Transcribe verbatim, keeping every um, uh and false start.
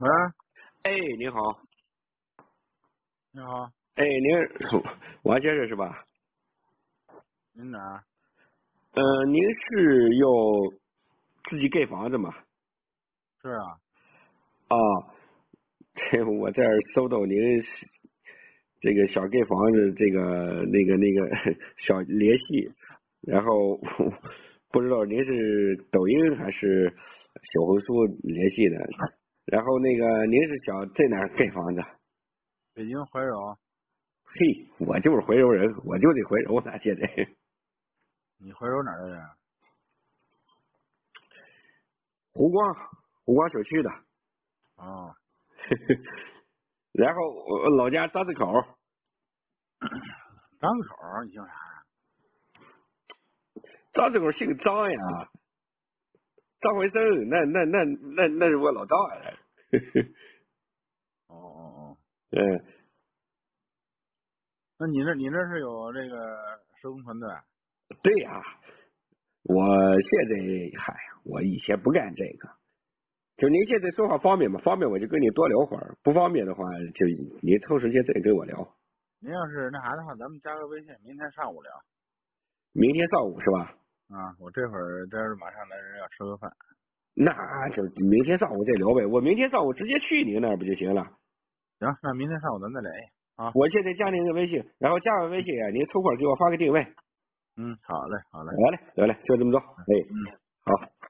喂， 哎，您好。 你好， 哎，您王先生是吧？ 您哪儿？ 呃，您是要自己盖房子吗？ 是啊， 啊，这我这儿搜到您是这个想盖房子，这个那个那个想联系，然后不知道您是抖音还是小红书联系的，然后那个您是想在哪儿盖房子？ 北京怀柔。 嘿，我就是怀柔人，我就得怀柔呢，现在。 你怀柔哪儿的人？ 湖光，湖光小区的。 哦， 然后我老家张子口。 张子口儿，你姓啥？ 张子口姓张呀，张怀生，那那那那那是我老丈人。 哦哦哦， 嗯， 那你这你这是有这个施工团队？ 对呀，我现在嗨，我以前不干这个，就您现在说话方便吗？方便我就跟你多聊会儿，不方便的话就你抽时间再跟我聊。 您要是那啥的话，咱们加个微信，明天上午聊。 明天上午是吧？ 啊，我这会儿这儿马上来人要吃个饭。 那就明天上午再聊呗。我明天上午直接去您那儿不就行了？ 行，那明天上午咱再联系啊。 我现在加您的微信，然后加完微信啊，您抽会儿给我发个定位。 嗯，好嘞，好嘞。 得嘞，得嘞，就这么着。哎， 嗯。 好。